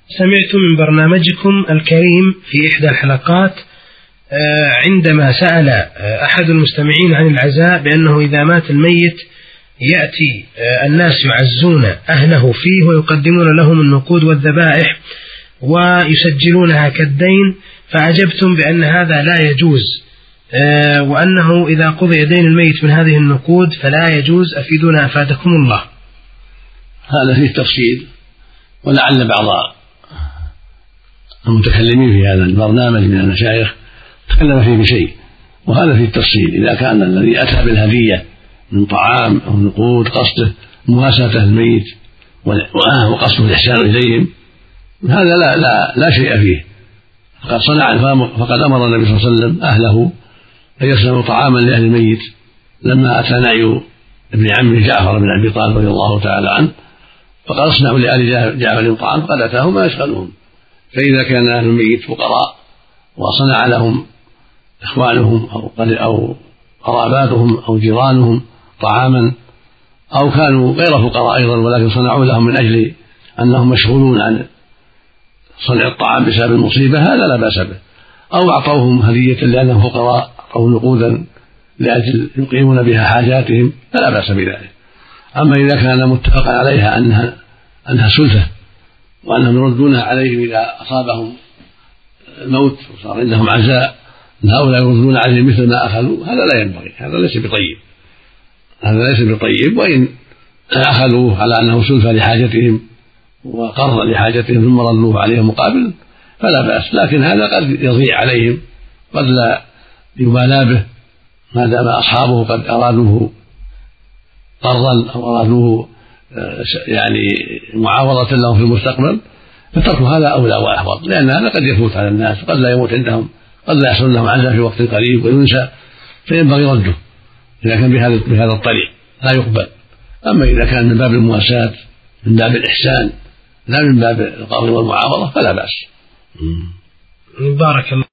سمعت من برنامجكم الكريم في إحدى الحلقات عندما سأل أحد المستمعين عن العزاء بأنه إذا مات الميت يأتي الناس يعزون أهله فيه ويقدمون لهم النقود والذبائح ويسجلونها كالدين، فأجبتم بأن هذا لا يجوز، وأنه إذا قضي دين الميت من هذه النقود فلا يجوز. أفيدونا أفادكم الله. هذا فيه تفصيل، ولعل بعض المتكلمين في هذا البرنامج من المشايخ تكلم فيه بشيء، وهذا فيه التفصيل. إذا كان الذي أتى بالهدية من طعام أو نقود قصده مواساة الميت وقصده الإحسان إليهم، هذا لا شيء فيه، فقد أمر النبي صلى الله عليه وسلم أهله أن يصنعوا طعاما لأهل الميت لما أتى نعي ابن عمه جعفر بن أبي طالب رضي الله تعالى عنه، فقال اصنعوا لآل جعفر طعام، فقد أتاهم ما يشغلهم. فإذا كان أهل الميت فقراء وصنع لهم إخوانهم أو قراباتهم أو جيرانهم طعاما، أو كانوا غير فقراء أيضا ولكن صنعوا لهم من أجل أنهم مشغولون عن صنع الطعام بسبب المصيبة، هذا لا بأس به. أو أعطوهم هدية لأنهم فقراء أو نقودا لأجل يقيمون بها حاجاتهم، فلا بأس بذلك. أما إذا كان متفقا عليها أنها سلفة وأنهم يردونها عليهم إذا أصابهم الموت وصار عندهم عزاء، أن هؤلاء يردون عليهم مثل ما أخذوا، هذا لا ينبغي، هذا ليس بطيب. وإن أخذوه على أنه سلفة لحاجتهم وقرض لحاجتهم ثم ردوه عليهم مقابل فلا بأس، لكن هذا قد يضيع عليهم، قد لا يبالى به ما دام أصحابه قد أرادوه قرضا أو أرادوه يعني معاوضة لهم في المستقبل، فترك هذا أولى وأحوط، لأن هذا قد يفوت على الناس، قد لا يموت عندهم، قد لا يحصل لهم عزاء في وقت قريب وينسى، فينبغي رده إذا كان بهذا الطريق لا يقبل. أما إذا كان من باب المواساة من باب الإحسان لا من باب القرض والمعاوضة فلا بأس. بارك الله.